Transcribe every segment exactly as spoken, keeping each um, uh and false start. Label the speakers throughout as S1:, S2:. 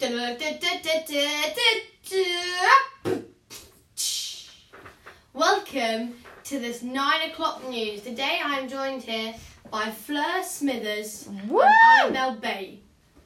S1: Welcome to this nine o'clock news. Today I am joined here by Fleur Smithers
S2: Woo!
S1: and Annabelle Bay.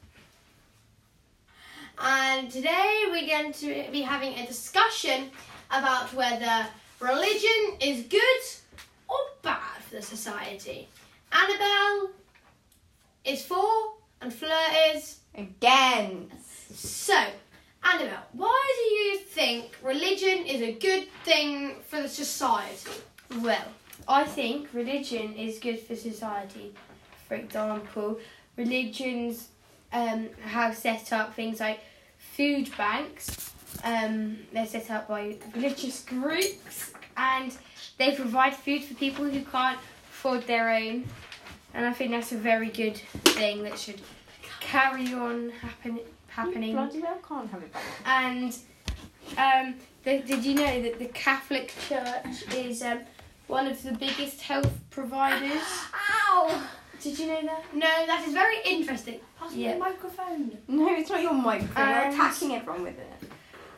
S1: And today we're going to be having a discussion about whether religion is good or bad for the society. Annabelle is for and Fleur is
S2: Against.
S1: So, Annabelle, why do you think religion is a good thing for the society?
S3: Well, I think religion is good for society. For example, religions um, have set up things like food banks. Um, they're set up by religious groups and they provide food for people who can't afford their own. And I think that's a very good thing that should carry on happen, happening.
S2: You bloody well can't have it back.
S3: And um, the, did you know that the Catholic Church is um, one of the biggest health providers?
S1: Ow!
S3: Did you know that?
S1: No, that is very interesting. Pass me
S3: Yeah.
S1: the microphone.
S2: No, it's not your microphone. You're
S3: And-
S2: attacking everyone with it.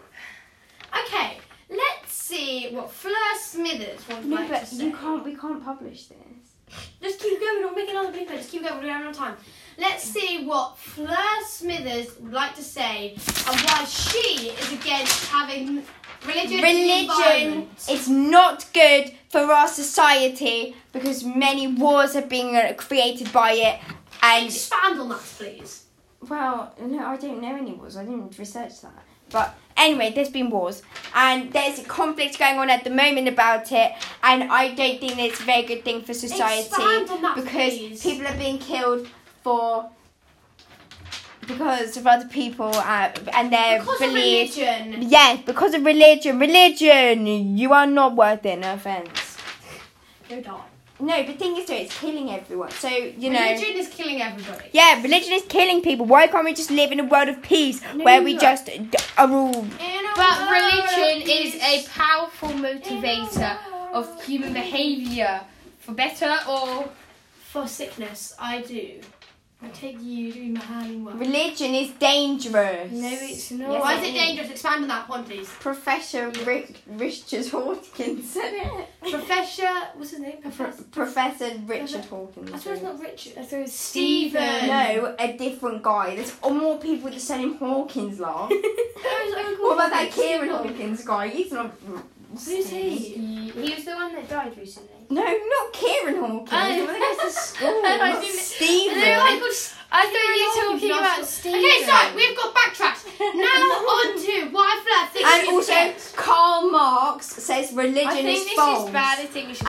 S1: Okay, let's see what Fleur Smithers would
S2: No,
S1: like
S2: but
S1: to say.
S2: you can't. We can't publish this.
S1: Just keep going, we'll make another blooper. Just keep going, we're running out of time. Let's see what Fleur Smithers would like to say and why she is against having religion in the
S2: Religion
S1: environment.
S2: is not good for our society because many wars are being uh, created by it. And
S1: Expand on that, please.
S2: well, no, I don't know any wars. I didn't research that. But anyway, there's been wars and there's a conflict going on at the moment about it, and I don't think it's a very good thing for society
S1: Expand on that,
S2: because
S1: please.
S2: people are being killed for because of other people uh, and their
S1: Because of
S2: beliefs.
S1: religion.
S2: Yes, because of religion. Religion, you are not worth it. No offense.
S1: Go die.
S2: No, the thing is, though, it's killing everyone. So you know.
S1: Religion is killing everybody.
S2: Yeah, religion is killing people. Why can't we just live in a world of peace where we
S1: no.
S2: just d- are all...
S1: In a
S3: But
S1: world
S3: religion
S1: of
S3: is a
S1: peace.
S3: powerful motivator of human behaviour, for better or...
S1: For sickness, I do. I take you doing my hand work.
S2: Religion is dangerous.
S3: No, it's not.
S2: Yes,
S1: Why
S2: it
S1: is it dangerous? Expand on that one, please.
S2: Professor Rick, Richard Hawkins said it.
S1: Professor, what's his name?
S2: Pro-
S1: Professor.
S2: Professor Richard Hawkins.
S1: I swear it's not Richard.
S3: I thought it was
S1: Stephen.
S3: Stephen.
S2: No, a different guy. There's more people with the surname Hawkins, laugh. What about that Kieran Hawkins guy? He's not...
S1: Who's he?
S3: He, he was the one that died recently.
S2: No, not Kieran Hawkins.
S1: Oh.
S2: The one that goes to school.
S1: I
S2: Not
S1: didn't-
S2: Stephen.
S1: No, I thought
S3: I thought you were
S1: Hawkins,
S3: talking
S1: not
S3: about
S1: Stephen.
S3: Stephen.
S1: Okay, sorry, we've got backtracked. Now on to why Fleur thinks
S2: And
S1: is
S2: also,
S1: against.
S2: Karl Marx says religion
S3: I think
S2: is
S3: this
S2: false.
S3: is bad. I think we should